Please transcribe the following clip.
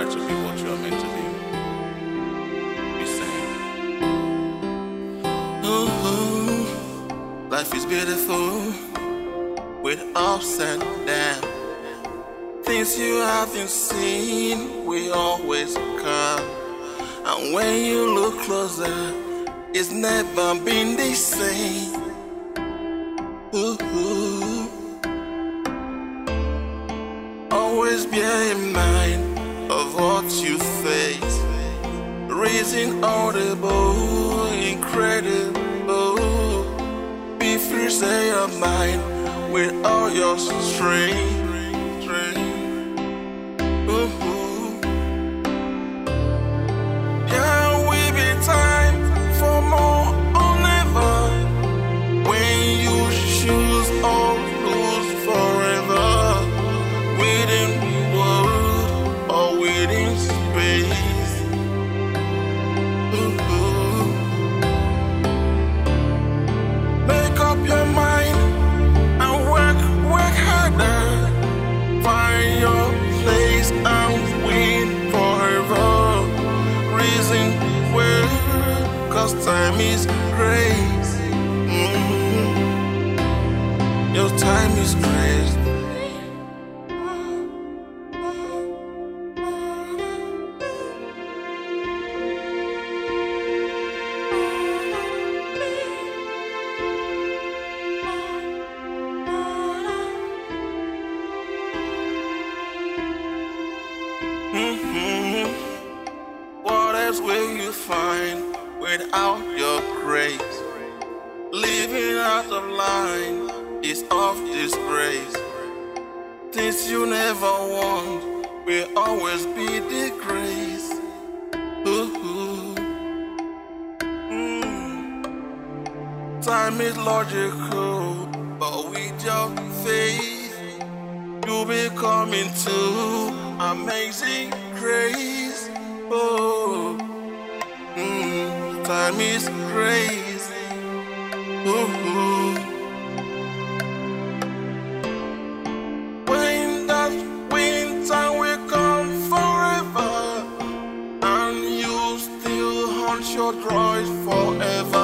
try to be what you are meant to be. Be sane. Ooh, life is beautiful with ups and downs. Things you haven't seen will always come. And when you look closer, it's never been the same. Ooh. Always bear in mind of what you face. Reason audible, incredible. Be free, say your mind with all your strength. There will be time for more or never. When you choose or lose forever, within world or within space. Make up your mind and work harder. Find your place and win forever. Reason well, 'cause time is grace. Your time is grace. What else will you find without your grace? Living out of line is of disgrace. Things you never want will always be the grace. Ooh. Time is logical, but with your faith, you'll be coming to amazing grace. Oh, time is grace. Ooh. When that winter will come forever, and you still haunt your joys forever.